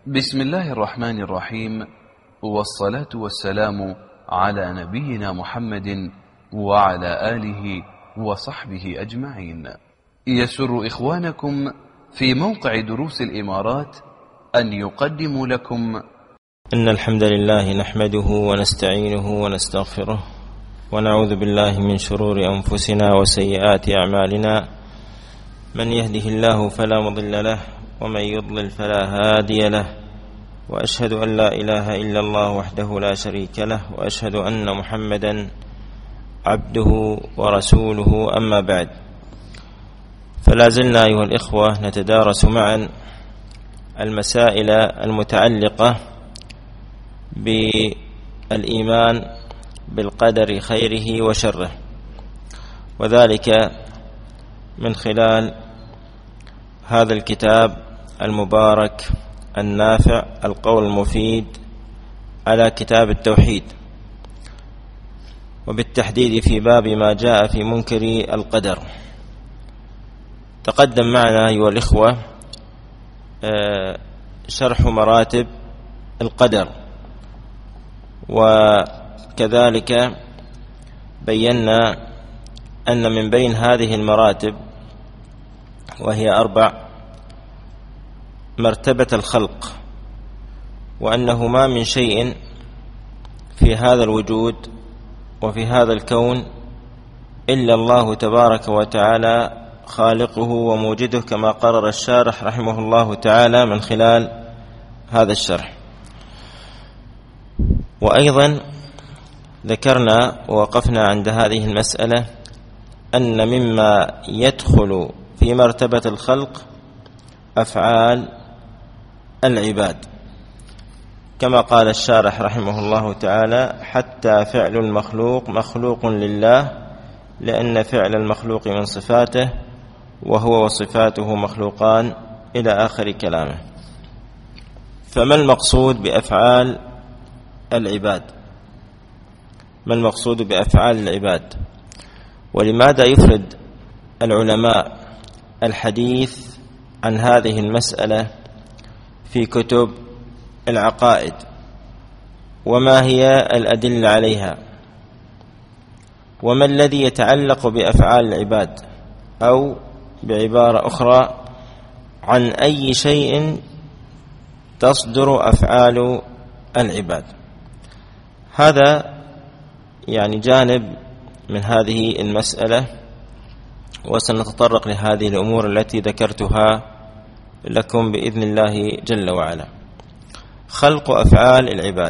بسم الله الرحمن الرحيم، والصلاة والسلام على نبينا محمد وعلى آله وصحبه أجمعين. يسر إخوانكم في موقع دروس الإمارات أن يقدموا لكم إن الحمد لله نحمده ونستعينه ونستغفره ونعوذ بالله من شرور أنفسنا وسيئات أعمالنا، من يهده الله فلا مضل له ومن يضلل فلا هادي له، وأشهد أن لا إله إلا الله وحده لا شريك له، وأشهد أن محمدا عبده ورسوله. أما بعد، فلا زلنا أيها الإخوة نتدارس معا المسائل المتعلقة بالإيمان بالقدر خيره وشره، وذلك من خلال هذا الكتاب المبارك النافع القول المفيد على كتاب التوحيد، وبالتحديد في باب ما جاء في منكر القدر. تقدم معنا أيها الإخوة شرح مراتب القدر، وكذلك بينا أن من بين هذه المراتب، وهي 4، مرتبة الخلق، وأنه ما من شيء في هذا الوجود وفي هذا الكون إلا الله تبارك وتعالى خالقه وموجده، كما قرر الشارح رحمه الله تعالى من خلال هذا الشرح. وأيضا ذكرنا ووقفنا عند هذه المسألة أن مما يدخل في مرتبة الخلق أفعال العباد، كما قال الشارح رحمه الله تعالى: حتى فعل المخلوق مخلوق لله، لأن فعل المخلوق من صفاته، وهو وصفاته مخلوقان، إلى آخر كلامه. فما المقصود بأفعال العباد؟ ما المقصود بأفعال العباد؟ ولماذا يفرد العلماء الحديث عن هذه المسألة في كتب العقائد؟ وما هي الأدلة عليها؟ وما الذي يتعلق بأفعال العباد؟ أو بعبارة أخرى، عن أي شيء تصدر أفعال العباد؟ هذا يعني جانب من هذه المسألة، وسنتطرق لهذه الأمور التي ذكرتها لكم بإذن الله جل وعلا. خلق أفعال العباد،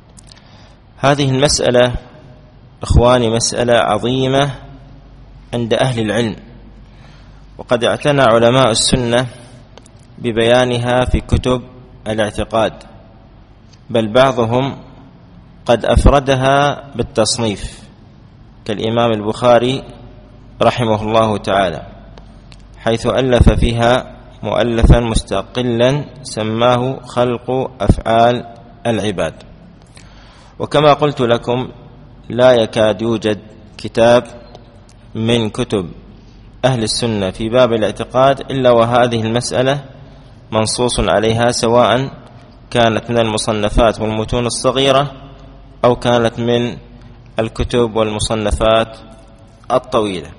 هذه المسألة إخواني مسألة عظيمة عند أهل العلم، وقد اعتنى علماء السنة ببيانها في كتب الاعتقاد، بل بعضهم قد أفردها بالتصنيف، كالإمام البخاري رحمه الله تعالى، حيث ألف فيها مؤلفا مستقلا سماه خلق أفعال العباد. وكما قلت لكم، لا يكاد يوجد كتاب من كتب أهل السنة في باب الاعتقاد إلا وهذه المسألة منصوص عليها، سواء كانت من المصنفات والمتون الصغيرة أو كانت من الكتب والمصنفات الطويلة.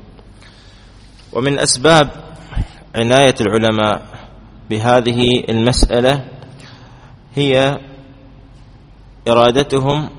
ومن أسباب عناية العلماء بهذه المسألة هي إرادتهم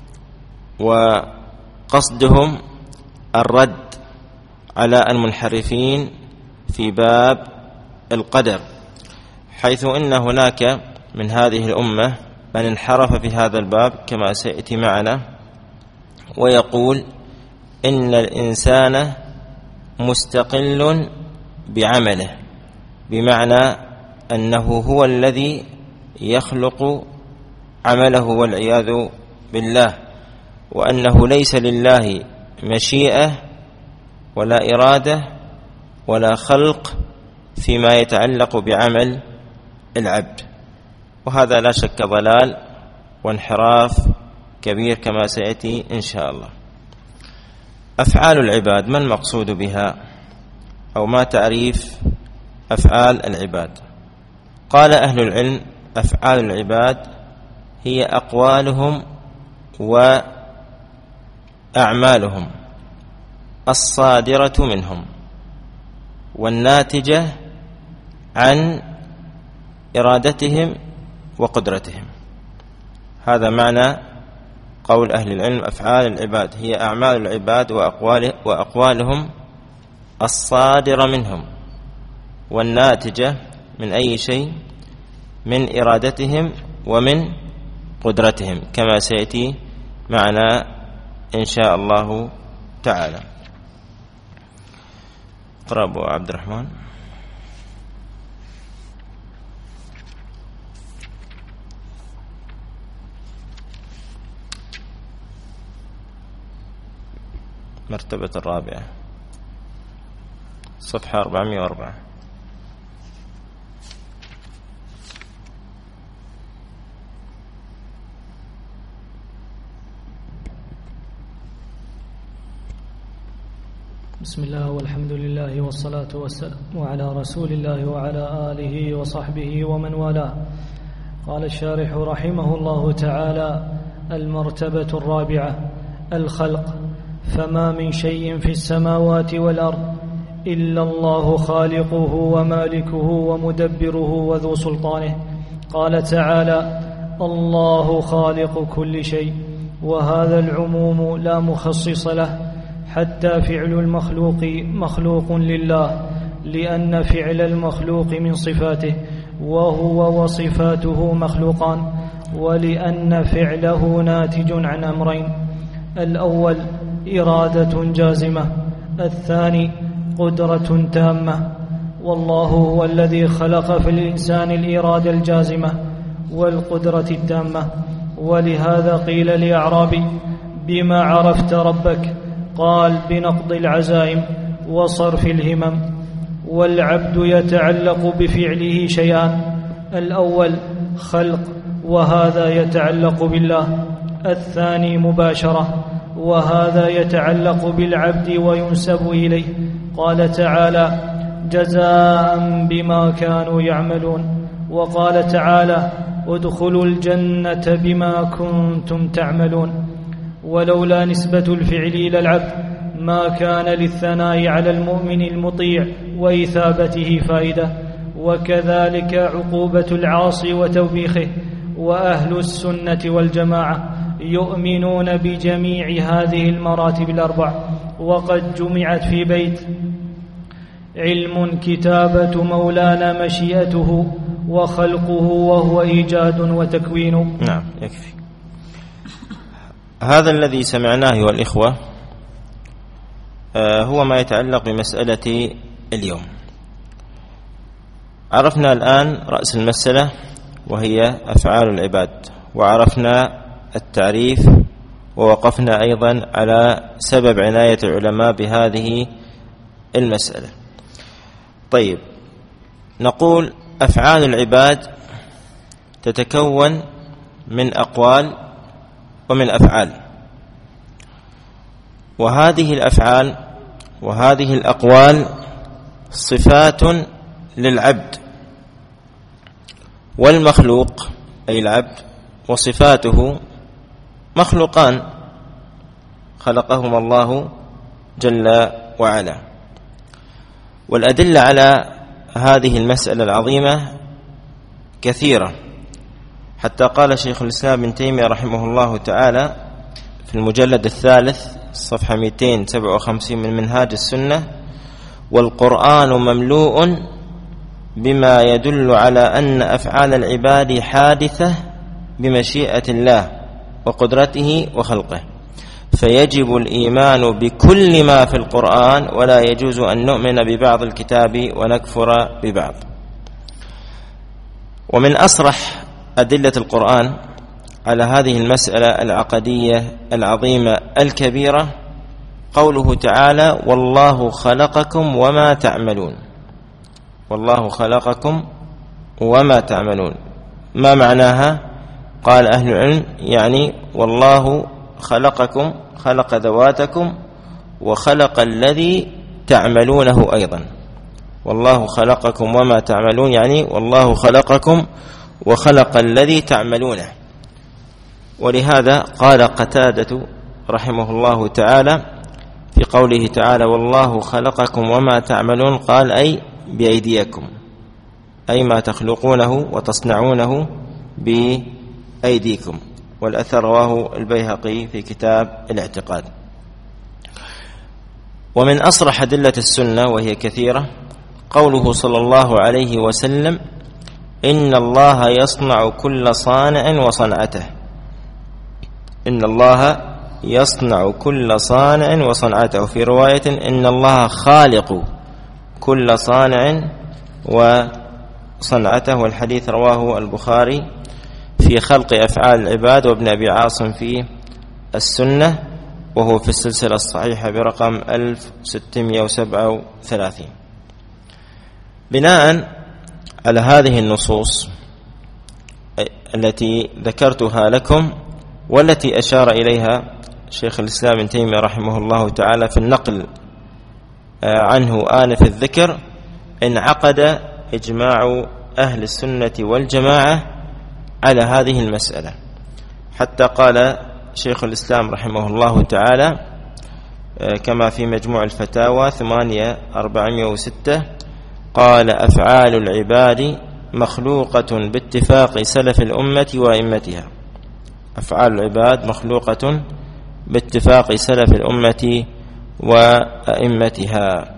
وقصدهم الرد على المنحرفين في باب القدر، حيث إن هناك من هذه الأمة من انحرف في هذا الباب كما سيأتي معنا، ويقول إن الإنسان مستقل بعمله، بمعنى أنه هو الذي يخلق عمله والعياذ بالله، وأنه ليس لله مشيئة ولا إرادة ولا خلق فيما يتعلق بعمل العبد. وهذا لا شك ضلال وانحراف كبير كما سيأتي إن شاء الله. أفعال العباد، ما المقصود بها؟ أو ما تعريف أفعال العباد؟ قال أهل العلم أفعال العباد هي أقوالهم وأعمالهم الصادرة منهم والناتجة عن إرادتهم وقدرتهم. هذا معنى قول أهل العلم أفعال العباد هي أعمال العباد وأقوالهم الصادرة منهم والناتجة من أي شيء؟ من إرادتهم ومن قدرتهم، كما سيأتي معنا إن شاء الله تعالى. اقرأ أبو عبد الرحمن. مرتبة الرابعة صفحة 404. بسم الله والحمد لله والصلاة والسلام على رسول الله وعلى آله وصحبه ومن والاه. قال الشارح رحمه الله تعالى: المرتبة الرابعة الخلق. فما من شيء في السماوات والأرض إلا الله خالقه ومالكه ومدبره وذو سلطانه. قال تعالى: الله خالق كل شيء، وهذا العموم لا مخصص له، حتى فعل المخلوق مخلوق لله، لأن فعل المخلوق من صفاته، وهو وصفاته مخلوقان، ولأن فعله ناتج عن أمرين: الأول إرادة جازمة، الثاني قدرة تامة. والله هو الذي خلق في الإنسان الإرادة الجازمة والقدرة التامة. ولهذا قيل لأعرابي: بما عرفت ربك؟ قال: بنقض العزائم وصرف الهمم. والعبد يتعلق بفعله شيئان: الأول خلق، وهذا يتعلق بالله، الثاني مباشرة، وهذا يتعلق بالعبد وينسب إليه. قال تعالى: جزاء بما كانوا يعملون. وقال تعالى: ادخلوا الجنة بما كنتم تعملون. ولولا نسبة الفعل إلى العبد ما كان للثناء على المؤمن المطيع وإثابته فائدة، وكذلك عقوبة العاصي وتوبيخه. وأهل السنة والجماعة يؤمنون بجميع هذه المراتب الأربع، وقد جمعت في بيت: علم كتابة مولانا مشيئته، وخلقه وهو إيجاد وتكوين. نعم، يكفي. هذا الذي سمعناه والإخوة هو ما يتعلق بمسألة اليوم. عرفنا الآن رأس المسألة وهي أفعال العباد، وعرفنا التعريف، ووقفنا أيضا على سبب عناية العلماء بهذه المسألة. طيب، نقول أفعال العباد تتكون من أقوال ومن أفعال، وهذه الأفعال وهذه الأقوال صفات للعبد، والمخلوق أي العبد وصفاته مخلوقان خلقهما الله جل وعلا. والأدلة على هذه المسألة العظيمة كثيرة، حتى قال شيخ الإسلام ابن تيمية رحمه الله تعالى في المجلد الثالث صفحة 257 من منهاج السنة: والقرآن مملوء بما يدل على أن أفعال العباد حادثة بمشيئة الله وقدرته وخلقه، فيجب الإيمان بكل ما في القرآن، ولا يجوز أن نؤمن ببعض الكتاب ونكفر ببعض. ومن أصرح أدلة القرآن على هذه المسألة العقدية العظيمة الكبيرة قوله تعالى: والله خلقكم وما تعملون. والله خلقكم وما تعملون، ما معناها؟ قال أهل العلم يعني والله خلقكم، خلق ذواتكم، وخلق الذي تعملونه أيضا. والله خلقكم وما تعملون يعني والله خلقكم وخلق الذي تعملونه. ولهذا قال قتادة رحمه الله تعالى في قوله تعالى والله خلقكم وما تعملون، قال أي بأيديكم، أي ما تخلقونه وتصنعونه بأيديكم. والأثر رواه البيهقي في كتاب الاعتقاد. ومن أصرح أدلة السنة وهي كثيرة قوله صلى الله عليه وسلم إن الله يصنع كل صانع وصنعته. إن الله يصنع كل صانع وصنعته، في رواية إن الله خالق كل صانع وصنعته. والحديث رواه البخاري في خلق أفعال العباد، وابن أبي عاصم في السنة، وهو في السلسلة الصحيحة برقم 1637. بناء على هذه النصوص التي ذكرتها لكم والتي أشار إليها شيخ الإسلام ابن تيمية رحمه الله تعالى في النقل عنه آنف الذكر، انعقد إجماع أهل السنة والجماعة على هذه المسألة، حتى قال شيخ الإسلام رحمه الله تعالى كما في مجموع الفتاوى 8406 قال أفعال العباد مخلوقة باتفاق سلف الأمة وأئمتها. أفعال العباد مخلوقة باتفاق سلف الأمة وأئمتها.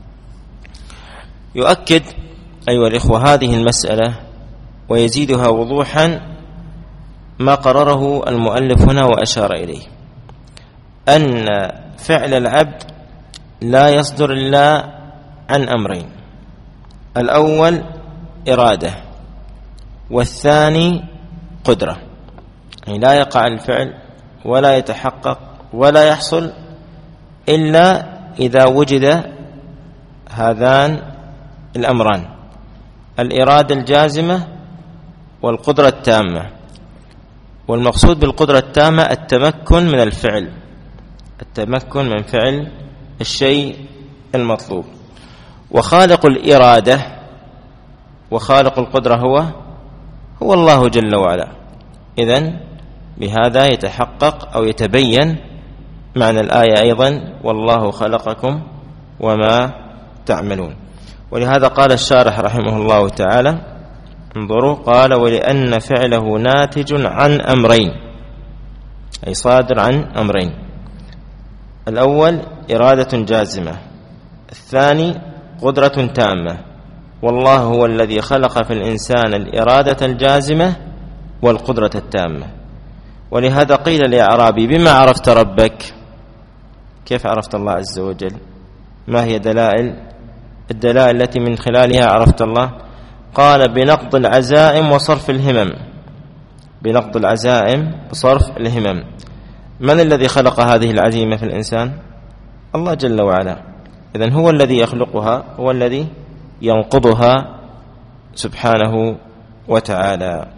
يؤكد أيها الإخوة هذه المسألة ويزيدها وضوحا ما قرره المؤلف هنا وأشار إليه، أن فعل العبد لا يصدر إلا عن أمرين: الأول إرادة، والثاني قدرة. يعني لا يقع الفعل ولا يتحقق ولا يحصل إلا إذا وجد هذان الأمران: الإرادة الجازمة والقدرة التامة. والمقصود بالقدرة التامة التمكن من الفعل، التمكن من فعل الشيء المطلوب. وخالق الإرادة وخالق القدرة هو الله جل وعلا. إذن بهذا يتحقق أو يتبين معنى الآية أيضا: والله خلقكم وما تعملون. ولهذا قال الشارح رحمه الله تعالى انظروا، قال: ولأن فعله ناتج عن أمرين، أي صادر عن أمرين: الأول إرادة جازمة، الثاني قدرة تامة. والله هو الذي خلق في الإنسان الإرادة الجازمة والقدرة التامة. ولهذا قيل لأعرابي: بما عرفت ربك؟ كيف عرفت الله عز وجل؟ ما هي الدلائل التي من خلالها عرفت الله؟ قال: بنقض العزائم وصرف الهمم. بنقض العزائم وصرف الهمم. من الذي خلق هذه العزيمة في الإنسان؟ الله جل وعلا. إذن هو الذي يخلقها، هو الذي ينقضها سبحانه وتعالى.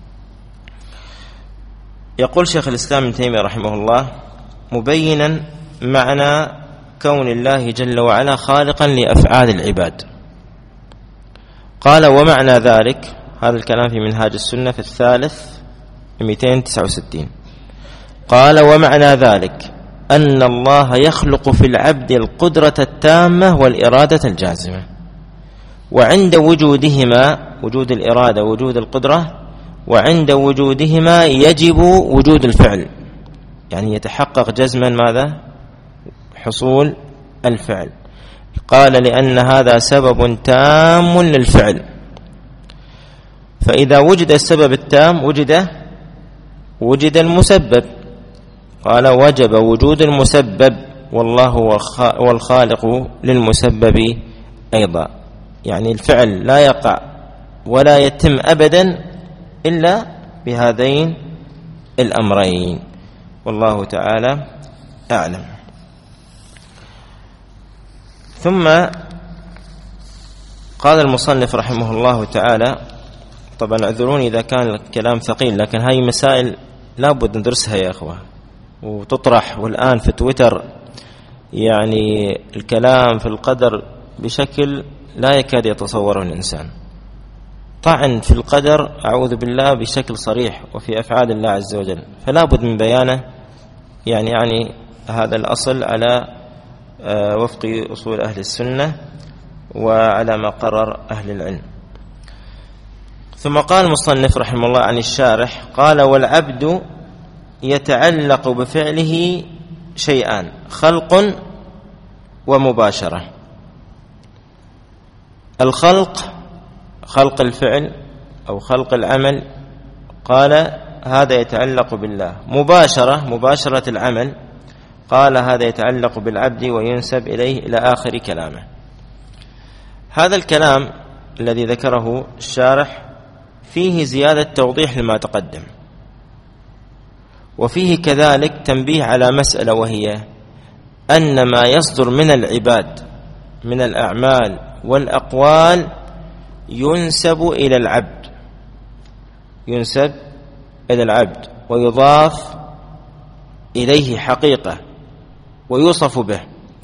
يقول شيخ الإسلام ابن تيمية رحمه الله مبينا معنى كون الله جل وعلا خالقا لأفعال العباد، قال: ومعنى ذلك، هذا الكلام في منهاج السنة في الثالث 269، قال: ومعنى ذلك أن الله يخلق في العبد القدرة التامة والإرادة الجازمة، وعند وجودهما، وجود الإرادة ووجود القدرة، وعند وجودهما يجب وجود الفعل. يعني يتحقق جزما ماذا؟ حصول الفعل. قال: لأن هذا سبب تام للفعل، فإذا وجد السبب التام وجد المسبب. قال: وجب وجود المسبب، والله هو الخالق للمسبب أيضا. يعني الفعل لا يقع ولا يتم أبدا إلا بهذين الأمرين، والله تعالى أعلم. ثم قال المصنف رحمه الله تعالى، طبعا اعذروني إذا كان الكلام ثقيل، لكن هاي مسائل لابد ندرسها يا أخوة وتطرح. والآن في تويتر يعني الكلام في القدر بشكل لا يكاد يتصوره الإنسان. طعن في القدر أعوذ بالله بشكل صريح وفي أفعال الله عز وجل، فلا بد من بيانه يعني هذا الأصل على وفق أصول أهل السنة وعلى ما قرر أهل العلم. ثم قال المصنف رحمه الله عن الشارح قال: والعبد يتعلق بفعله شيئان: خلق ومباشرة. الخلق خلق الفعل أو خلق العمل، قال هذا يتعلق بالله. مباشرة العمل، قال هذا يتعلق بالعبد وينسب إليه، إلى آخر كلامه. هذا الكلام الذي ذكره الشارح فيه زيادة توضيح لما تقدم، وفيه كذلك تنبيه على مسألة، وهي أن ما يصدر من العباد من الأعمال والأقوال ينسب إلى العبد ويضاف إليه حقيقة ويوصف به.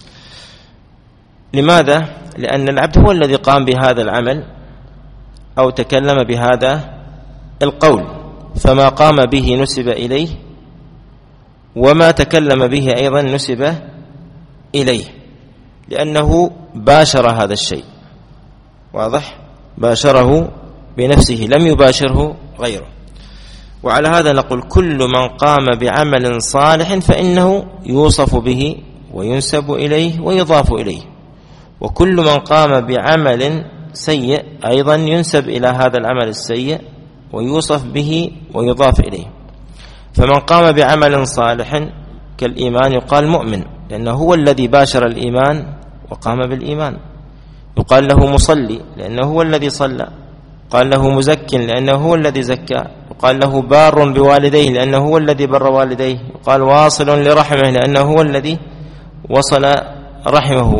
لماذا؟ لأن العبد هو الذي قام بهذا العمل أو تكلم بهذا القول، فما قام به نسب إليه، وما تكلم به أيضا نسب إليه، لأنه باشر هذا الشيء. واضح؟ باشره بنفسه، لم يباشره غيره. وعلى هذا نقول: كل من قام بعمل صالح فإنه يوصف به وينسب إليه ويضاف إليه، وكل من قام بعمل سيء أيضا ينسب إلى هذا العمل السيء ويوصف به ويضاف إليه. فمن قام بعمل صالح كالإيمان يقال مؤمن، لأنه هو الذي باشر الإيمان وقام بالإيمان. يقال له مصلي لأنه هو الذي صلى. قال له مزك لأنه هو الذي زكى. يقال له بار بوالديه لأنه هو الذي بر والديه. يقال واصل لرحمه لأنه هو الذي وصل رحمه،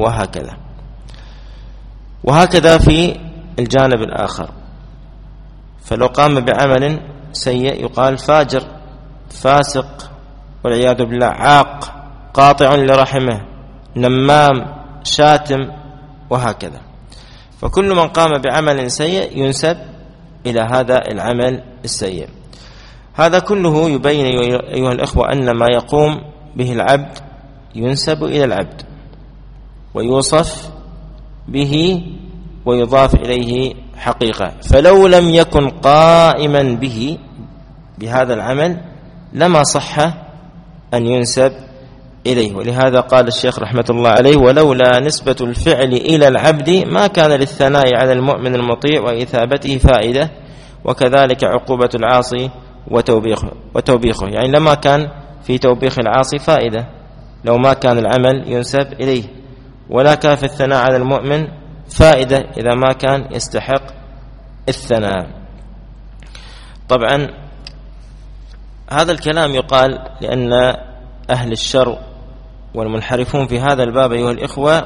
وهكذا في الجانب الآخر. فلو قام بعمل سيء يقال فاجر، فاسق والعياذ بالله، عاق، قاطع لرحمه، نمام، شاتم، وهكذا. فكل من قام بعمل سيء ينسب إلى هذا العمل السيء. هذا كله يبين أيها الإخوة أن ما يقوم به العبد ينسب إلى العبد ويوصف به ويضاف إليه حقيقة. فلو لم يكن قائما به بهذا العمل لما صح أن ينسب إليه. ولهذا قال الشيخ رحمة الله عليه: ولولا نسبة الفعل إلى العبد ما كان للثناء على المؤمن المطيع وإثابته فائدة، وكذلك عقوبة العاصي وتوبيخه. يعني لما كان في توبيخ العاصي فائدة لو ما كان العمل ينسب إليه، ولا كان في الثناء على المؤمن فائدة إذا ما كان يستحق الثناء. طبعا هذا الكلام يقال لأن أهل الشر والمنحرفون في هذا الباب أيها الإخوة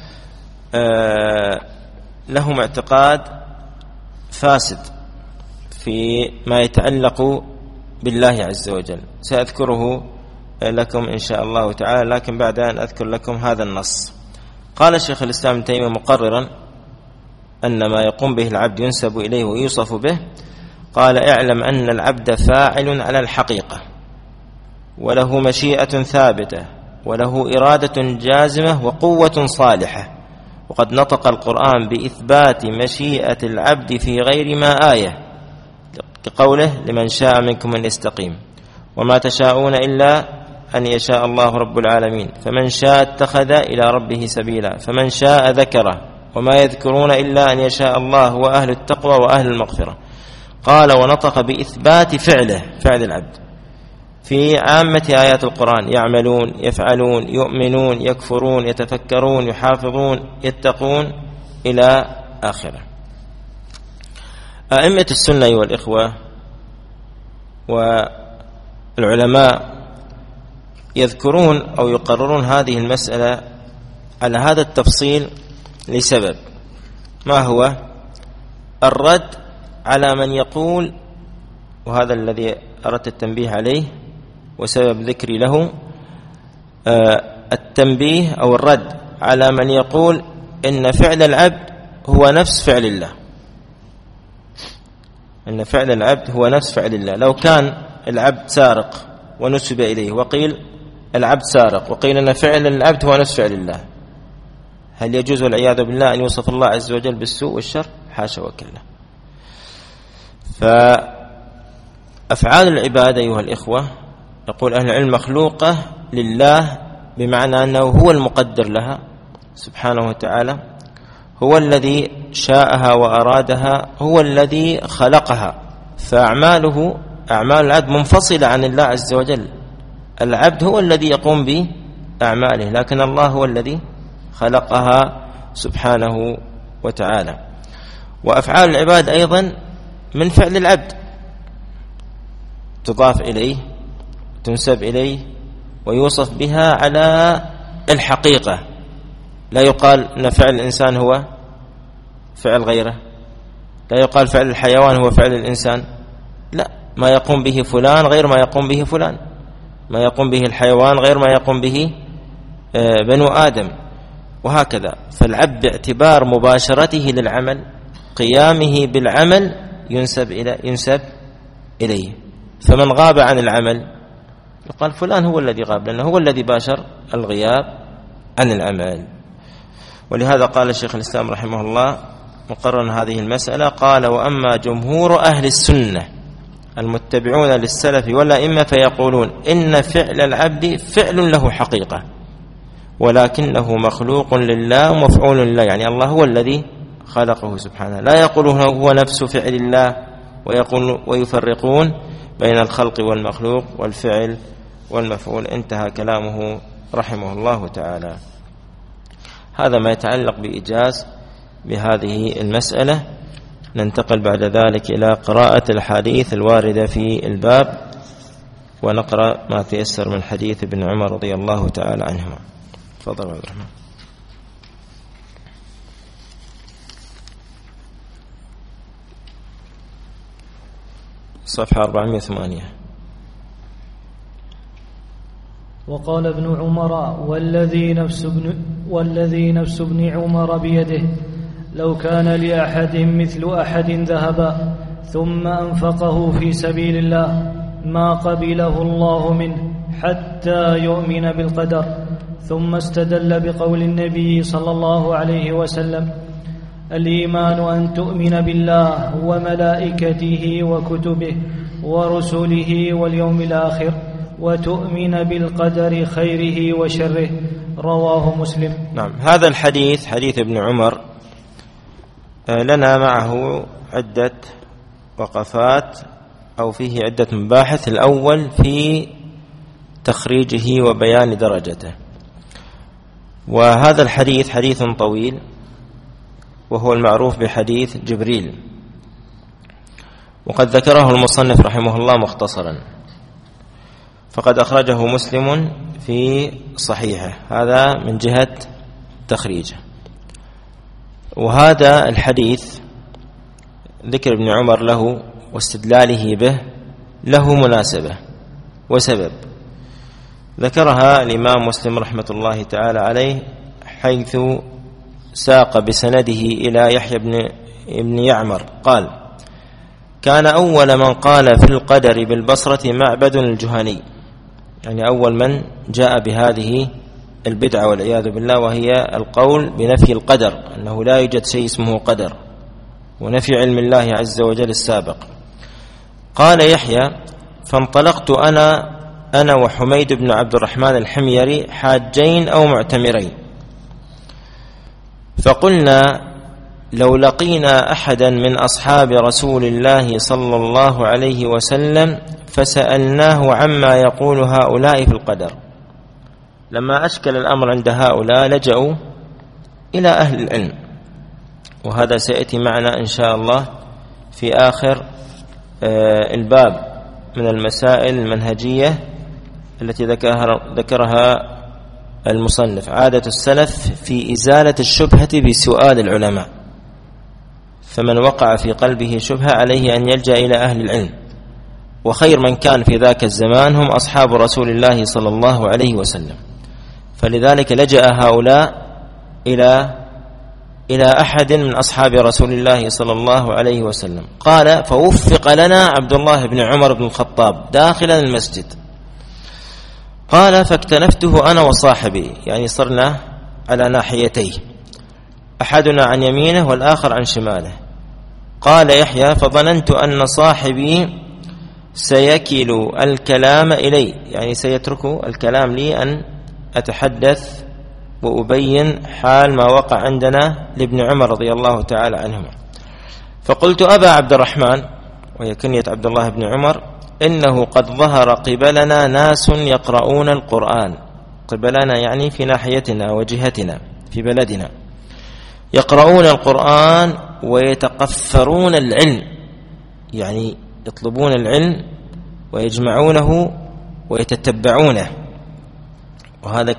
لهم اعتقاد فاسد في ما يتعلق بالله عز وجل، سأذكره لكم إن شاء الله تعالى، لكن بعد أن أذكر لكم هذا النص. قال الشيخ الإسلام ابن تيمية مقررا أن ما يقوم به العبد ينسب إليه ويوصف به، قال: اعلم أن العبد فاعل على الحقيقة، وله مشيئة ثابتة، وله إرادة جازمة وقوة صالحة. وقد نطق القرآن بإثبات مشيئة العبد في غير ما آية، كقوله: لمن شاء منكم أن يستقيم، وما تشاءون إلا أن يشاء الله رب العالمين، فمن شاء اتخذ إلى ربه سبيلا، فمن شاء ذكره، وما يذكرون إلا أن يشاء الله وأهل التقوى وأهل المغفرة. قال: ونطق بإثبات فعل العبد في عامة آيات القرآن: يعملون، يفعلون، يؤمنون، يكفرون، يتفكرون، يحافظون، يتقون، إلى آخره. أئمة السنة أيها الإخوة والعلماء يذكرون أو يقررون هذه المسألة على هذا التفصيل لسبب، ما هو؟ الرد على من يقول، وهذا الذي أردت التنبيه عليه وسبب ذكري له، التنبيه أو الرد على من يقول إن فعل العبد هو نفس فعل الله. أن فعل العبد هو نفس فعل الله. لو كان العبد سارق ونسب إليه وقيل العبد سارق وقيل أن فعل العبد هو نفس فعل الله، هل يجوز والعياذ بالله أن يوصف الله عز وجل بالسوء والشر؟ حاشا وكلا. فأفعال العباد أيها الإخوة يقول أهل العلم مخلوقة لله، بمعنى أنه هو المقدر لها سبحانه وتعالى، هو الذي شاءها وأرادها، هو الذي خلقها. فأعماله أعمال العبد منفصلة عن الله عز وجل. العبد هو الذي يقوم بأعماله، لكن الله هو الذي خلقها سبحانه وتعالى. وأفعال العباد أيضا من فعل العبد، تضاف إليه تنسب إليه ويوصف بها على الحقيقة. لا يقال أن فعل الإنسان هو فعل غيره، لا يقال فعل الحيوان هو فعل الإنسان، لا، ما يقوم به فلان غير ما يقوم به فلان، ما يقوم به الحيوان غير ما يقوم به بنو آدم، وهكذا. فالعبد باعتبار مباشرته للعمل، قيامه بالعمل ينسب إليه. فمن غاب عن العمل يقال فلان هو الذي غاب، لأنه هو الذي باشر الغياب عن العمل. ولهذا قال الشيخ الإسلام رحمه الله مقررا هذه المسألة، قال: وأما جمهور أهل السنة المتبعون للسلف والأئمة فيقولون إن فعل العبد فعل له حقيقة، ولكنه مخلوق لله ومفعول لله، يعني الله هو الذي خلقه سبحانه. لا يقولون هو نفس فعل الله، ويفرقون بين الخلق والمخلوق والفعل والمفعول. انتهى كلامه رحمه الله تعالى. هذا ما يتعلق بإيجاز بهذه المسألة. ننتقل بعد ذلك إلى قراءة الحديث الواردة في الباب، ونقرأ ما تيسر من حديث ابن عمر رضي الله تعالى عنهما. تفضل عبد الرحمن. صفحة 408. وقال ابن عمر: والذي نفس ابن عمر بيده لو كان لأحد مثل أحد ذهبا ثم أنفقه في سبيل الله ما قبله الله منه حتى يؤمن بالقدر. ثم استدل بقول النبي صلى الله عليه وسلم: الإيمان أن تؤمن بالله وملائكته وكتبه ورسله واليوم الآخر وتؤمن بالقدر خيره وشره. رواه مسلم. نعم، هذا الحديث حديث ابن عمر لنا معه عدة وقفات أو فيه عدة مباحث. الأول في تخريجه وبيان درجته. وهذا الحديث حديث طويل، وهو المعروف بحديث جبريل، وقد ذكره المصنف رحمه الله مختصرا، فقد أخرجه مسلم في صحيحه. هذا من جهة تخريجه. وهذا الحديث ذكر ابن عمر له واستدلاله به له مناسبة وسبب ذكرها الإمام مسلم رحمة الله تعالى عليه، حيث ساق بسنده إلى يحيى بن يعمر قال: كان أول من قال في القدر بالبصرة معبد الجهني، يعني أول من جاء بهذه البدعة والعياذ بالله، وهي القول بنفي القدر، أنه لا يوجد شيء اسمه قدر، ونفي علم الله عز وجل السابق. قال يحيى: فانطلقت أنا وحميد بن عبد الرحمن الحميري حاجين أو معتمرين، فقلنا: لو لقينا أحدا من أصحاب رسول الله صلى الله عليه وسلم فسألناه عما يقول هؤلاء في القدر. لما أشكل الأمر عند هؤلاء لجأوا إلى أهل العلم، وهذا سيأتي معنا إن شاء الله في آخر الباب من المسائل المنهجية التي ذكرها المصنف. عادة السلف في إزالة الشبهة بسؤال العلماء، فمن وقع في قلبه شبهة عليه أن يلجأ إلى أهل العلم، وخير من كان في ذاك الزمان هم أصحاب رسول الله صلى الله عليه وسلم. فلذلك لجأ هؤلاء إلى إلى أحد من أصحاب رسول الله صلى الله عليه وسلم. قال: فوفق لنا عبد الله بن عمر بن الخطاب داخل المسجد. قال: فاكتنفته أنا وصاحبي، يعني صرنا على ناحيتيه، أحدنا عن يمينه والآخر عن شماله. قال يحيى: فظننت أن صاحبي سيكل الكلام إلي، يعني سيترك الكلام لي أن أتحدث وأبين حال ما وقع عندنا لابن عمر رضي الله تعالى عنهما. فقلت: أبا عبد الرحمن، وهي كنية عبد الله بن عمر، إنه قد ظهر قبلنا ناس يقرؤون القرآن، قبلنا يعني في ناحيتنا وجهتنا في بلدنا، يقرؤون القرآن ويتقفرون العلم، يعني يطلبون العلم ويجمعونه ويتتبعونه، وهذا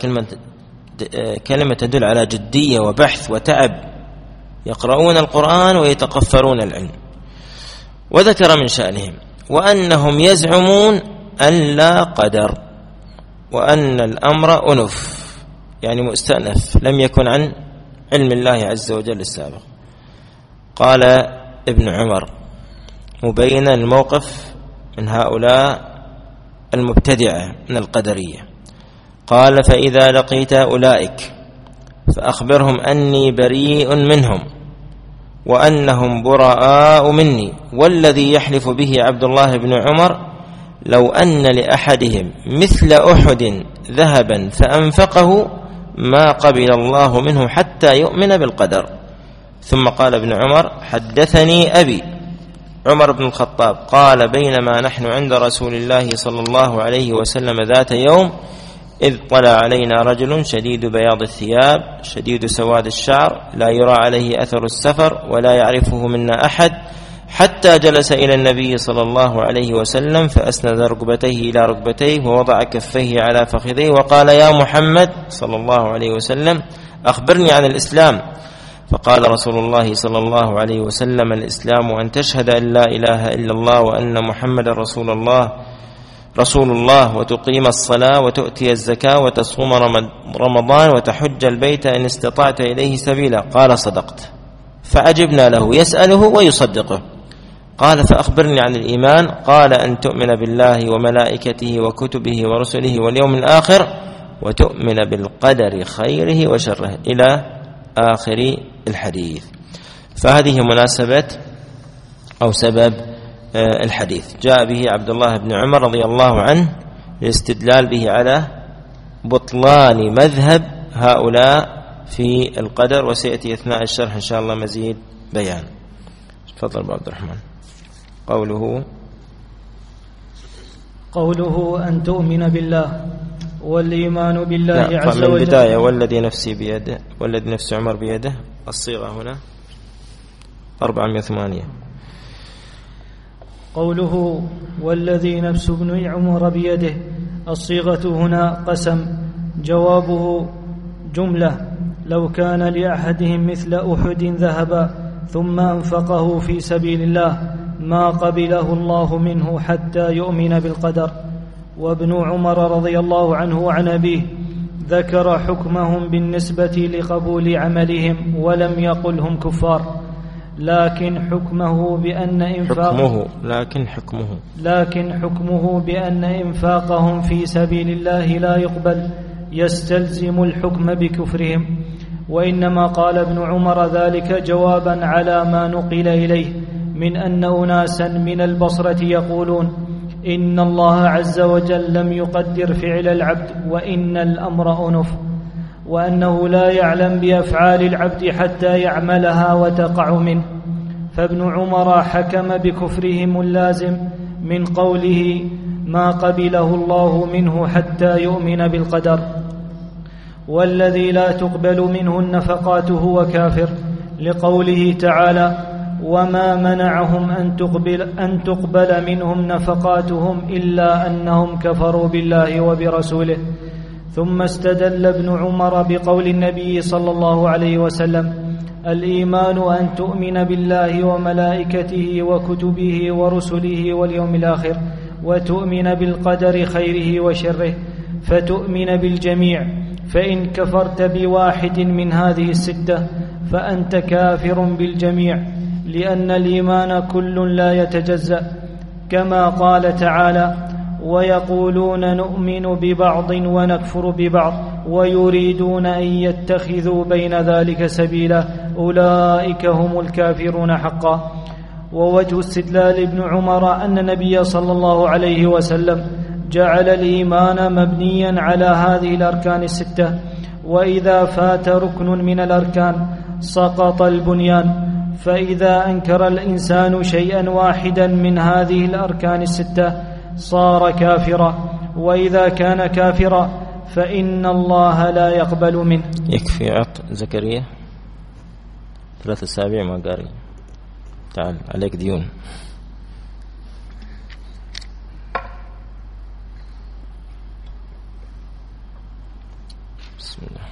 كلمة تدل على جدية وبحث وتعب. يقرؤون القرآن ويتقفرون العلم. وذكر من شأنهم وأنهم يزعمون أن لا قدر، وأن الأمر أنف، يعني مستأنف، لم يكن عن علم الله عز وجل السابق. قال ابن عمر مبينا الموقف من هؤلاء المبتدعة من القدرية، قال: فإذا لقيت أولئك فأخبرهم أني بريء منهم وأنهم براء مني، والذي يحلف به عبد الله بن عمر لو أن لأحدهم مثل أحد ذهبا فأنفقه ما قبل الله منه حتى يؤمن بالقدر. ثم قال ابن عمر: حدثني أبي عمر بن الخطاب قال: بينما نحن عند رسول الله صلى الله عليه وسلم ذات يوم إذ طلع علينا رجل شديد بياض الثياب شديد سواد الشعر لا يرى عليه أثر السفر ولا يعرفه منا أحد، حتى جلس إلى النبي صلى الله عليه وسلم فأسند ركبتيه إلى ركبتيه ووضع كفيه على فخذيه وقال: يا محمد صلى الله عليه وسلم أخبرني عن الإسلام. فقال رسول الله صلى الله عليه وسلم: الإسلام أن تشهد أن لا إله إلا الله وأن محمد رسول الله وتقيم الصلاة وتؤتي الزكاة وتصوم رمضان وتحج البيت إن استطعت إليه سبيلا. قال: صدقت. فعجبنا له يسأله ويصدقه. قال: فأخبرني عن الإيمان. قال: أن تؤمن بالله وملائكته وكتبه ورسله واليوم الآخر وتؤمن بالقدر خيره وشره، إلى آخر الحديث. فهذه مناسبة أو سبب الحديث، جاء به عبد الله بن عمر رضي الله عنه للاستدلال به على بطلان مذهب هؤلاء في القدر، وسيأتي أثناء الشرح إن شاء الله مزيد بيان. تفضل أبو عبد الرحمن. قوله أن تؤمن بالله والإيمان بالله عز وجل. من البداية والذي نفسي بيده والذي نفس عمر بيده، الصيغة هنا 408. قوله والذي نفس ابن عمر بيده، الصيغة هنا قسم، جوابه جملة: لو كان لأحدهم مثل أحد ذهبا ثم أنفقه في سبيل الله ما قبله الله منه حتى يؤمن بالقدر. وابن عمر رضي الله عنه وعن أبيه ذكر حكمهم بالنسبة لقبول عملهم ولم يقلهم كفار، لكن حكمه بأن إنفاقهم في سبيل الله لا يقبل يستلزم الحكم بكفرهم. وإنما قال ابن عمر ذلك جوابا على ما نقل إليه من أن أناسا من البصرة يقولون إن الله عز وجل لم يقدر فعل العبد وإن الأمر أنف، وأنه لا يعلم بأفعال العبد حتى يعملها وتقع منه. فابن عمر حكم بكفرهم اللازم من قوله ما قبله الله منه حتى يؤمن بالقدر. والذي لا تقبل منه النفقات هو كافر، لقوله تعالى وما منعهم أن تقبل منهم نفقاتهم إلا أنهم كفروا بالله وبرسوله. ثم استدل ابن عمر بقول النبي صلى الله عليه وسلم الإيمان أن تؤمن بالله وملائكته وكتبه ورسله واليوم الآخر وتؤمن بالقدر خيره وشره، فتؤمن بالجميع، فإن كفرت بواحد من هذه الستة فأنت كافر بالجميع، لأن الإيمان كل لا يتجزأ، كما قال تعالى: ويقولون نؤمن ببعض ونكفر ببعض ويريدون أن يتخذوا بين ذلك سبيلا أولئك هم الكافرون حقا. ووجه استدلال ابن عمر أن النبي صلى الله عليه وسلم جعل الإيمان مبنيا على هذه الأركان الستة، وإذا فات ركن من الأركان سقط البنيان، فإذا أنكر الإنسان شيئا واحدا من هذه الأركان الستة صار كافرا، وإذا كان كافرا فإن الله لا يقبل منه. يكفي عط زكريا 3 أسابيع ما قاري، تعال عليك ديون. بسم الله.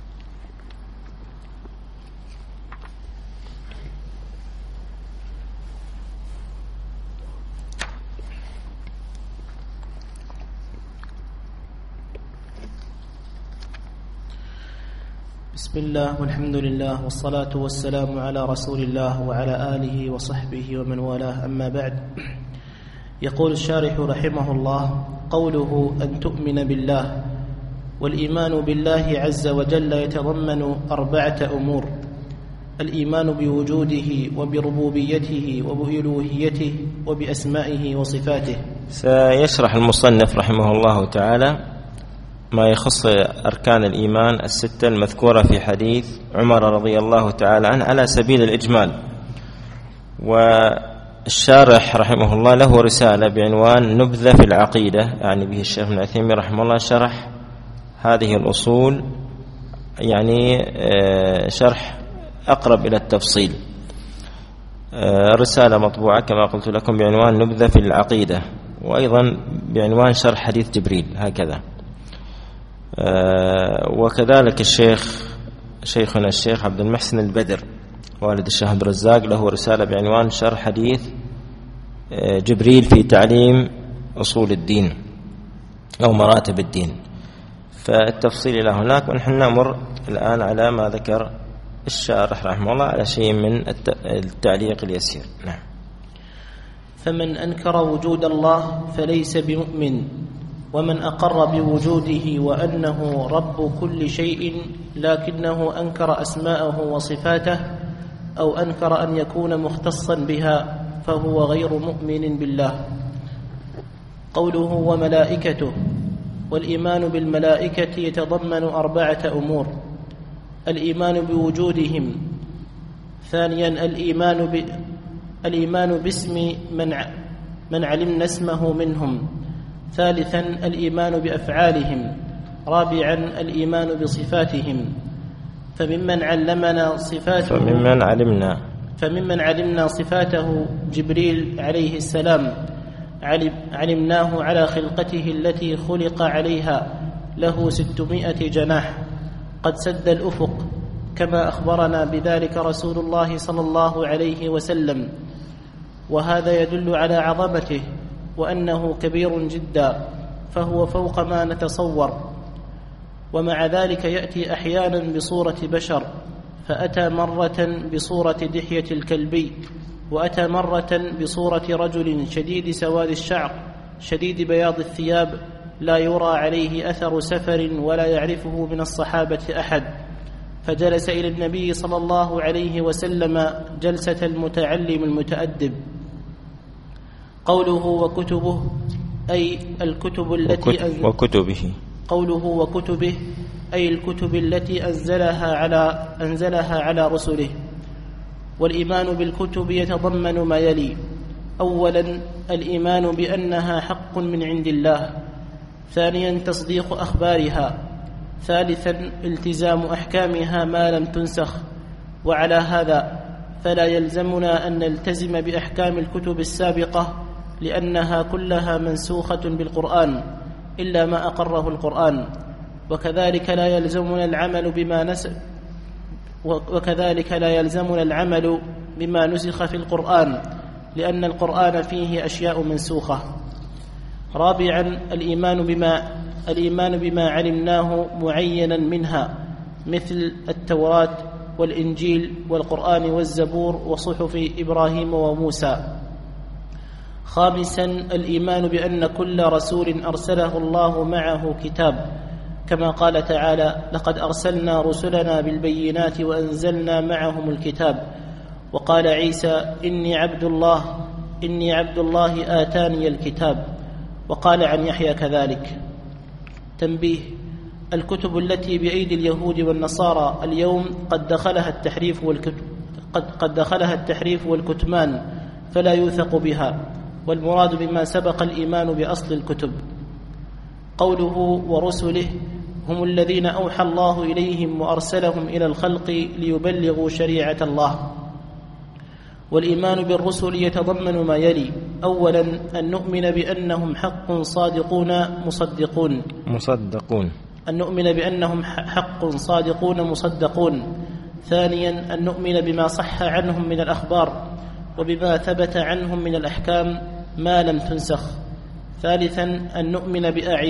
بسم الله والحمد لله والصلاة والسلام على رسول الله وعلى آله وصحبه ومن والاه، أما بعد. يقول الشارح رحمه الله: قوله أن تؤمن بالله، والإيمان بالله عز وجل يتضمن 4 أمور: الإيمان بوجوده وبربوبيته وبألوهيته وبأسمائه وصفاته. سيشرح المصنف رحمه الله تعالى ما يخص أركان الإيمان ال6 المذكورة في حديث عمر رضي الله تعالى عنه على سبيل الإجمال. والشارح رحمه الله له رسالة بعنوان نبذة في العقيدة، يعني به الشيخ ابن عثيمين رحمه الله شرح هذه الأصول، يعني شرح أقرب إلى التفصيل. رسالة مطبوعة كما قلت لكم بعنوان نبذة في العقيدة، وأيضا بعنوان شرح حديث جبريل، هكذا. وكذلك شيخنا الشيخ عبد المحسن البدر والد الشيخ عبد الرزاق له رسالة بعنوان شرح حديث جبريل في تعليم أصول الدين أو مراتب الدين. فالتفصيل إلى هناك، ونحن نمر الآن على ما ذكر الشارح رحمه الله على شيء من التعليق اليسير. نعم. فمن أنكر وجود الله فليس بمؤمن، ومن أقر بوجوده وأنه رب كل شيء لكنه أنكر أسماءه وصفاته أو أنكر أن يكون مختصا بها فهو غير مؤمن بالله. قوله وملائكته، والإيمان بالملائكة يتضمن 4 أمور: الإيمان بوجودهم، ثانيا الإيمان باسم من علمنا اسمه منهم، ثالثا الإيمان بأفعالهم، رابعا الإيمان بصفاتهم. فممن علمنا صفاته جبريل عليه السلام علمناه على خلقته التي خلق عليها، له 600 جناح قد سد الأفق، كما أخبرنا بذلك رسول الله صلى الله عليه وسلم، وهذا يدل على عظمته وأنه كبير جدا، فهو فوق ما نتصور. ومع ذلك يأتي أحيانا بصورة بشر، فأتى مرة بصورة دحية الكلبي، وأتى مرة بصورة رجل شديد سواد الشعر شديد بياض الثياب، لا يرى عليه أثر سفر ولا يعرفه من الصحابة أحد، فجلس إلى النبي صلى الله عليه وسلم جلسة المتعلم المتأدب. قوله وكتبه أي الكتب التي قوله وكتبه أي الكتب التي أنزلها على رسله. والإيمان بالكتب يتضمن ما يلي: أولا الإيمان بأنها حق من عند الله، ثانيا تصديق أخبارها، ثالثا التزام أحكامها ما لم تنسخ. وعلى هذا فلا يلزمنا أن نلتزم بأحكام الكتب السابقة لأنها كلها منسوخة بالقرآن إلا ما أقره القرآن، وكذلك لا يلزمنا العمل بما نسخ في القرآن لأن القرآن فيه أشياء منسوخة. رابعا الإيمان بما علمناه معينا منها، مثل التوراة والإنجيل والقرآن والزبور وصحف إبراهيم وموسى. خامسا الإيمان بأن كل رسول أرسله الله معه كتاب، كما قال تعالى: لقد أرسلنا رسلنا بالبينات وأنزلنا معهم الكتاب. وقال عيسى: إني عبد الله آتاني الكتاب. وقال عن يحيى كذلك. تنبيه: الكتب التي بأيدي اليهود والنصارى اليوم قد دخلها التحريف والكتمان، فلا يوثق بها، والمراد بما سبق الإيمان بأصل الكتب. قوله ورسله هم الذين أوحى الله إليهم وأرسلهم إلى الخلق ليبلغوا شريعة الله. والإيمان بالرسل يتضمن ما يلي: أولا أن نؤمن بأنهم حق صادقون مصدقون. أن نؤمن بأنهم حق صادقون مصدقون. ثانيا أن نؤمن بما صح عنهم من الأخبار وبما ثبت عنهم من الأحكام ما لم تنسخ. ثالثا أن نؤمن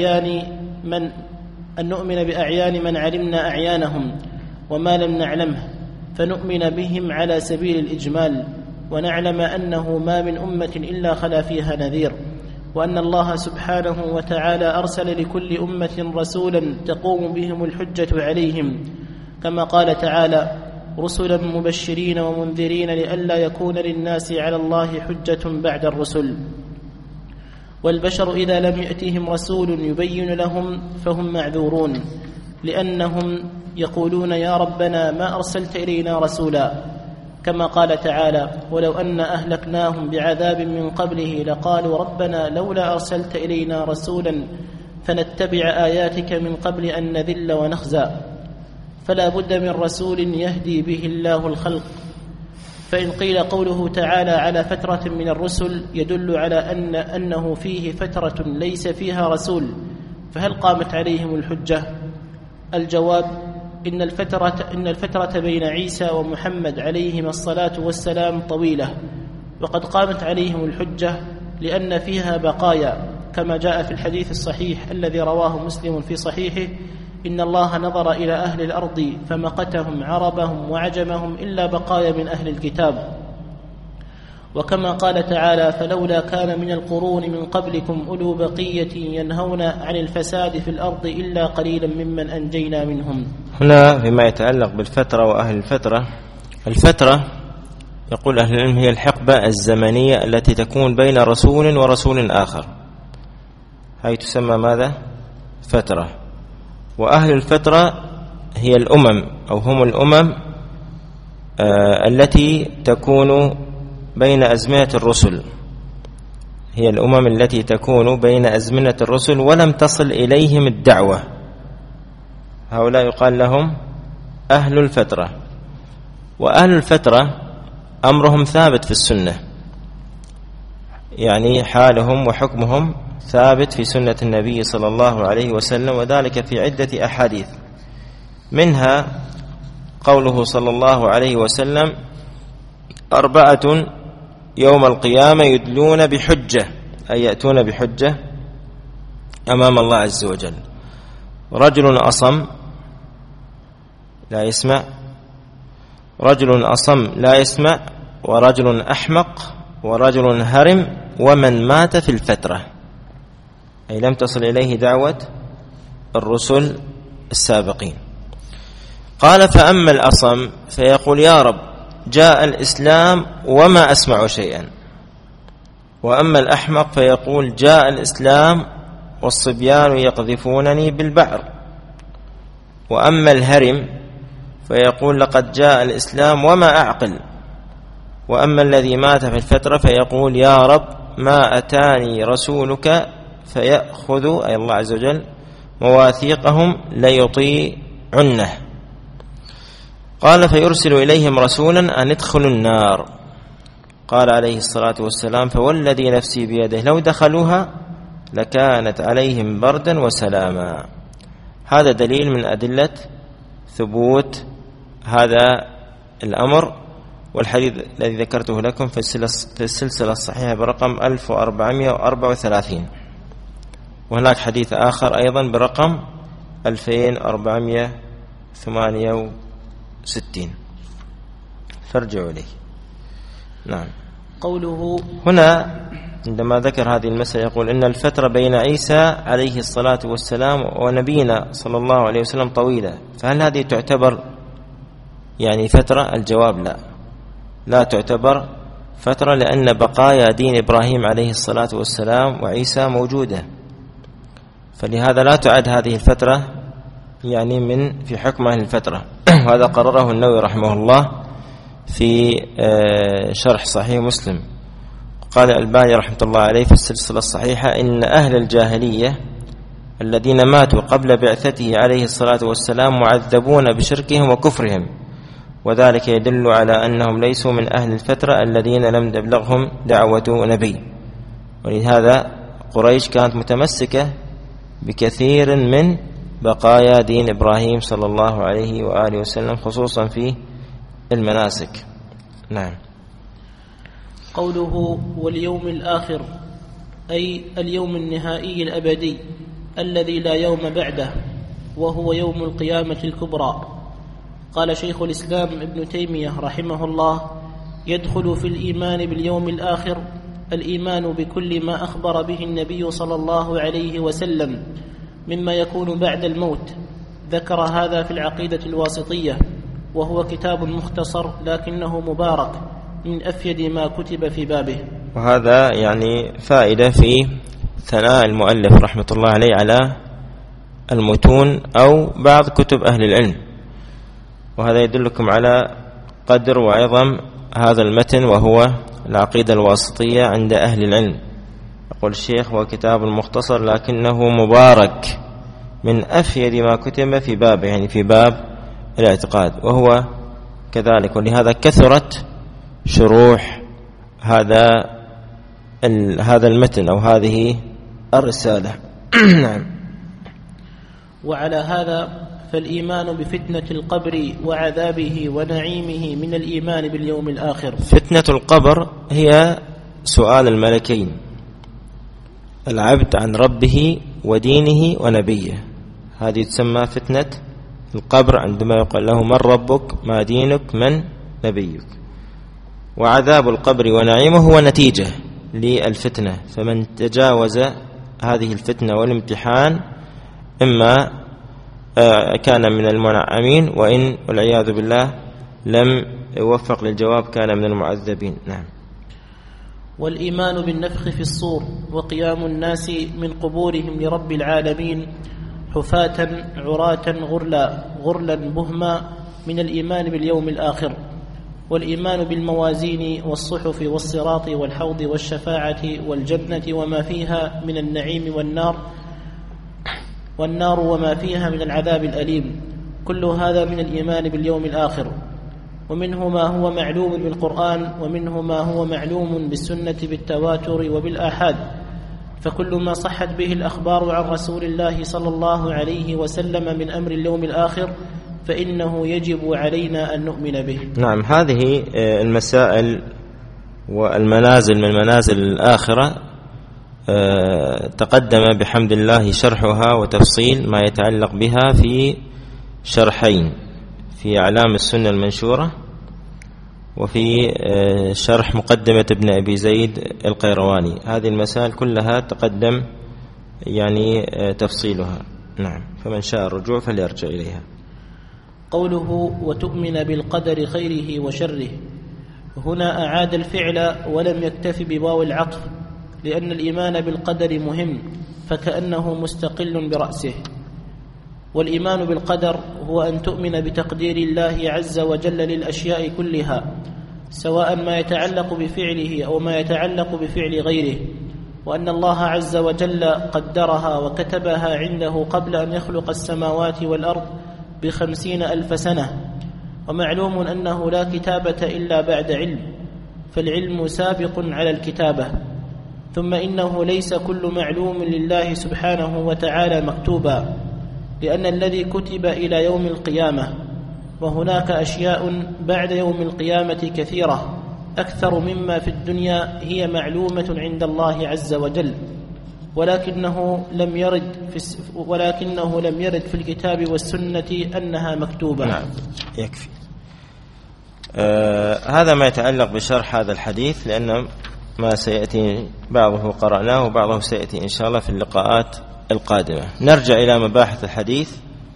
بأعيان من علمنا أعيانهم وما لم نعلمه، فنؤمن بهم على سبيل الإجمال، ونعلم أنه ما من أمة إلا خلا فيها نذير، وأن الله سبحانه وتعالى أرسل لكل أمة رسولا تقوم بهم الحجة عليهم، كما قال تعالى: رسلا مبشرين ومنذرين لئلا يكون للناس على الله حجة بعد الرسل. والبشر إذا لم يأتهم رسول يبين لهم فهم معذورون، لأنهم يقولون: يا ربنا ما أرسلت إلينا رسولا، كما قال تعالى: ولو أن أهلكناهم بعذاب من قبله لقالوا ربنا لولا أرسلت إلينا رسولا فنتبع آياتك من قبل أن نذل ونخزى. فلا بد من رسول يهدي به الله الخلق. فإن قيل قوله تعالى على فترة من الرسل يدل على أنه فيه فترة ليس فيها رسول، فهل قامت عليهم الحجة؟ الجواب: إن الفترة بين عيسى ومحمد عليهما الصلاة والسلام طويلة، وقد قامت عليهم الحجة لأن فيها بقايا، كما جاء في الحديث الصحيح الذي رواه مسلم في صحيحه: إن الله نظر إلى أهل الأرض فمقتهم عربهم وعجمهم إلا بقايا من أهل الكتاب. وكما قال تعالى: فلولا كان من القرون من قبلكم أولو بقية ينهون عن الفساد في الأرض إلا قليلا ممن أنجينا منهم. هنا فيما يتعلق بالفترة وأهل الفترة يقول أهل العلم هي الحقبة الزمنية التي تكون بين رسول ورسول آخر، هي تسمى ماذا؟ فترة. وأهل الفترة هي الأمم أو هم الأمم التي تكون بين أزمنة الرسل، هي الأمم التي تكون بين أزمنة الرسل ولم تصل إليهم الدعوة، هؤلاء يقال لهم أهل الفترة. وأهل الفترة أمرهم ثابت في السنة، يعني حالهم وحكمهم ثابت في سنة النبي صلى الله عليه وسلم، وذلك في عدة أحاديث، منها قوله صلى الله عليه وسلم: 4 يوم القيامة يدلون بحجة، أي يأتون بحجة أمام الله عز وجل: رجل أصم لا يسمع، رجل أصم لا يسمع، ورجل أحمق، ورجل هرم، ومن مات في الفترة، أي لم تصل إليه دعوة الرسل السابقين. قال: فأما الأصم فيقول: يا رب جاء الإسلام وما أسمع شيئا. وأما الأحمق فيقول: جاء الإسلام والصبيان يقذفونني بالبعر. وأما الهرم فيقول: لقد جاء الإسلام وما أعقل. وأما الذي مات في الفترة فيقول: يا رب ما أتاني رسولك فيأخذ، أي الله عز وجل، مواثيقهم ليطيعنه. قال: فيرسل إليهم رسولا أن ادخلوا النار. قال عليه الصلاة والسلام: فوالذي نفسي بيده لو دخلوها لكانت عليهم بردا وسلاما. هذا دليل من أدلة ثبوت هذا الأمر. والحديث الذي ذكرته لكم في السلسلة الصحيحة برقم 1434، وهناك حديث آخر أيضا برقم 2468. فارجعوا إليه. نعم. قوله هنا عندما ذكر هذه المسألة يقول إن الفترة بين عيسى عليه الصلاة والسلام ونبينا صلى الله عليه وسلم طويلة، فهل هذه تعتبر يعني فترة؟ الجواب لا تعتبر فترة، لأن بقايا دين إبراهيم عليه الصلاة والسلام وعيسى موجودة، فلهذا لا تعد هذه الفترة يعني من في حكم أهل الفترة. وهذا قرره النووي رحمه الله في شرح صحيح مسلم. قال الألباني رحمة الله عليه في السلسلة الصحيحة إن أهل الجاهلية الذين ماتوا قبل بعثته عليه الصلاة والسلام معذبون بشركهم وكفرهم، وذلك يدل على أنهم ليسوا من أهل الفترة الذين لم تبلغهم دعوة نبي. ولهذا قريش كانت متمسكة بكثير من بقايا دين إبراهيم صلى الله عليه وآله وسلم، خصوصا في المناسك. نعم. قوله واليوم الآخر أي اليوم النهائي الأبدي الذي لا يوم بعده، وهو يوم القيامة الكبرى. قال شيخ الإسلام ابن تيمية رحمه الله: يدخل في الإيمان باليوم الآخر الإيمان بكل ما أخبر به النبي صلى الله عليه وسلم مما يكون بعد الموت. ذكر هذا في العقيدة الواسطية، وهو كتاب مختصر لكنه مبارك من أفيد ما كتب في بابه. وهذا يعني فائدة في ثناء المؤلف رحمة الله عليه على المتون أو بعض كتب أهل العلم، وهذا يدلكم على قدر وعظم هذا المتن، وهو العقيدة الواسطية عند أهل العلم. يقول الشيخ هو كتاب مختصر لكنه مبارك من أفيد ما كتب في بابه، يعني في باب الاعتقاد، وهو كذلك. ولهذا كثرت شروح هذا المتن أو هذه الرسالة. نعم. وعلى هذا فالإيمان بفتنة القبر وعذابه ونعيمه من الإيمان باليوم الآخر. فتنة القبر هي سؤال الملكين العبد عن ربه ودينه ونبيه، هذه تسمى فتنة القبر، عندما يقول له من ربك ما دينك من نبيك. وعذاب القبر ونعيمه هو نتيجة للفتنة، فمن تجاوز هذه الفتنة والامتحان إما كان من المنعمين، وإن والعياذ بالله لم يوفق للجواب كان من المعذبين. نعم. والإيمان بالنفخ في الصور وقيام الناس من قبورهم لرب العالمين حفاة عراة غرلا بهما من الإيمان باليوم الآخر. والإيمان بالموازين والصحف والصراط والحوض والشفاعة والجنة وما فيها من النعيم والنار وما فيها من العذاب الأليم، كل هذا من الإيمان باليوم الآخر. ومنه ما هو معلوم بالقرآن، ومنه ما هو معلوم بالسنة بالتواتر وبالآحاد. فكل ما صحت به الأخبار عن رسول الله صلى الله عليه وسلم من أمر اليوم الآخر فإنه يجب علينا أن نؤمن به. نعم. هذه المسائل والمنازل من منازل الآخرة تقدم بحمد الله شرحها وتفصيل ما يتعلق بها في شرحين، في أعلام السنة المنشورة وفي شرح مقدمة ابن أبي زيد القيرواني. هذه المسائل كلها تقدم يعني تفصيلها. نعم. فمن شاء الرجوع فليرجع إليها. قوله وتؤمن بالقدر خيره وشره، هنا أعاد الفعل ولم يكتف بواو العطف، لأن الإيمان بالقدر مهم فكأنه مستقل برأسه. والإيمان بالقدر هو أن تؤمن بتقدير الله عز وجل للأشياء كلها، سواء ما يتعلق بفعله أو ما يتعلق بفعل غيره، وأن الله عز وجل قدرها وكتبها عنده قبل أن يخلق السماوات والأرض ب50,000 سنة. ومعلوم أنه لا كتابة إلا بعد علم، فالعلم سابق على الكتابة. ثم إنه ليس كل معلوم لله سبحانه وتعالى مكتوبا، لأن الذي كتب إلى يوم القيامة، وهناك أشياء بعد يوم القيامة كثيرة أكثر مما في الدنيا هي معلومة عند الله عز وجل، ولكنه لم يرد في الكتاب والسنة أنها مكتوبة. نعم. يكفي. هذا ما يتعلق بشرح هذا الحديث، لأن ما سيأتي بعضه قرأناه وبعضه سيأتي إن شاء الله في اللقاءات القادمة. نرجع إلى مباحث الحديث.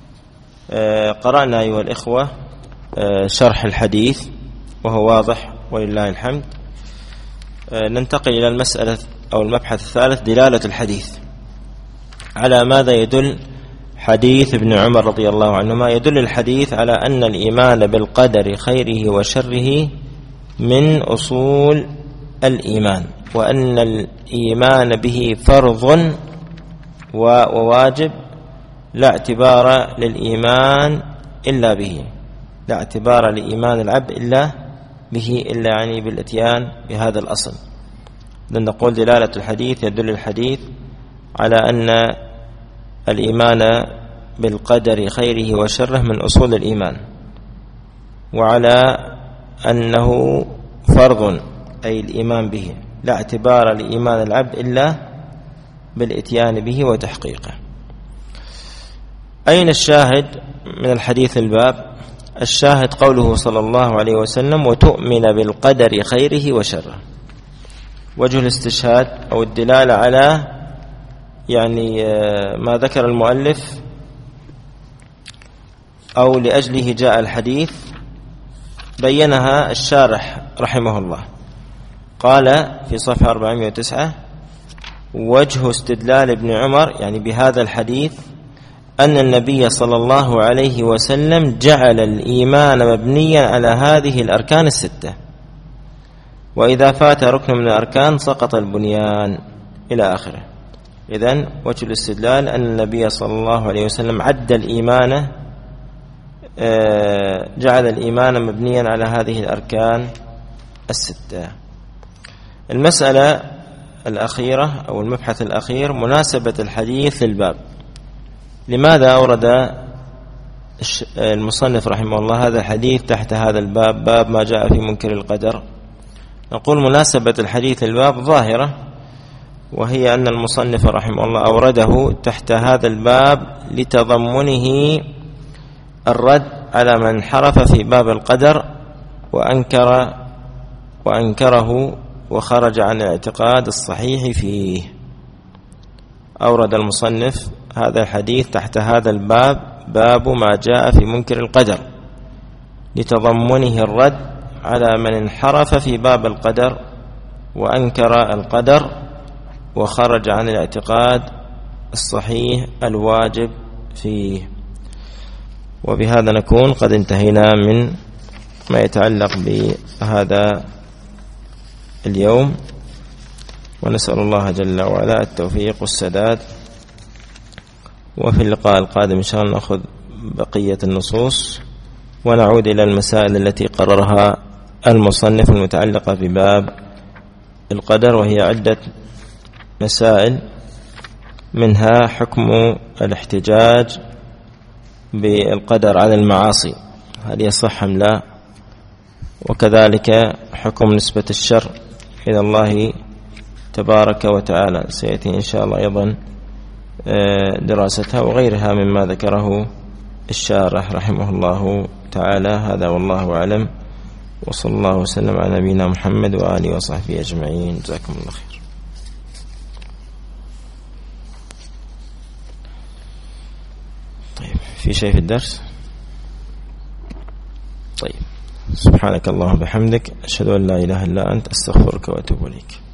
قرأنا أيها الإخوة شرح الحديث وهو واضح ولله الحمد. ننتقل إلى المسألة أو المبحث الثالث، دلالة الحديث. على ماذا يدل حديث ابن عمر رضي الله عنهما؟ يدل الحديث على أن الإيمان بالقدر خيره وشره من أصول الإيمان، وأن الإيمان به فرض وواجب، لا اعتبار للإيمان إلا به، لا اعتبار لإيمان العبد إلا به، إلا يعني بالاتيان بهذا الأصل. نقول دلالة الحديث، يدل الحديث على أن الإيمان بالقدر خيره وشره من أصول الإيمان، وعلى أنه فرض أي الإيمان به، لا اعتبار لإيمان العبد إلا بالاتيان به وتحقيقه. أين الشاهد من الحديث الباب؟ الشاهد قوله صلى الله عليه وسلم: وتؤمن بالقدر خيره وشره. وجه الاستشهاد أو الدلالة على يعني ما ذكر المؤلف أو لأجله جاء الحديث، بينها الشارح رحمه الله. قال في صفحة 409: وجه استدلال ابن عمر يعني بهذا الحديث أن النبي صلى الله عليه وسلم جعل الإيمان مبنيا على هذه الأركان الستة، وإذا فات ركن من الأركان سقط البنيان إلى آخره. إذن وجه الاستدلال أن النبي صلى الله عليه وسلم عد الإيمان، جعل الإيمان مبنيا على هذه الأركان الستة. المسألة الأخيرة أو المبحث الأخير، مناسبة الحديث للباب. لماذا أورد المصنف رحمه الله هذا الحديث تحت هذا الباب، باب ما جاء في منكر القدر؟ نقول مناسبة الحديث للباب ظاهرة، وهي أن المصنف رحمه الله أورده تحت هذا الباب لتضمنه الرد على من انحرف في باب القدر وأنكره وخرج عن الاعتقاد الصحيح فيه. أورد المصنف هذا الحديث تحت هذا الباب، باب ما جاء في منكر القدر، لتضمنه الرد على من انحرف في باب القدر وأنكر القدر وخرج عن الاعتقاد الصحيح الواجب فيه. وبهذا نكون قد انتهينا من ما يتعلق بهذا اليوم، ونسأل الله جل وعلا التوفيق والسداد. وفي اللقاء القادم إن شاء الله نأخذ بقية النصوص ونعود إلى المسائل التي قررها المصنف المتعلقة بباب القدر، وهي عدة مسائل، منها حكم الاحتجاج بالقدر على المعاصي، هل يصح أم لا، وكذلك حكم نسبة الشر إلى الله تبارك وتعالى، سيأتي إن شاء الله أيضا دراستها، وغيرها مما ذكره الشارح رحمه الله تعالى. هذا والله أعلم، وصلى الله وسلم على نبينا محمد وآله وصحبه أجمعين. جزاكم الله خير. طيب، في شيء في الدرس؟ طيب، سبحانك اللهم وبحمدك، أشهد أن لا إله إلا أنت، أستغفرك وأتوب إليك.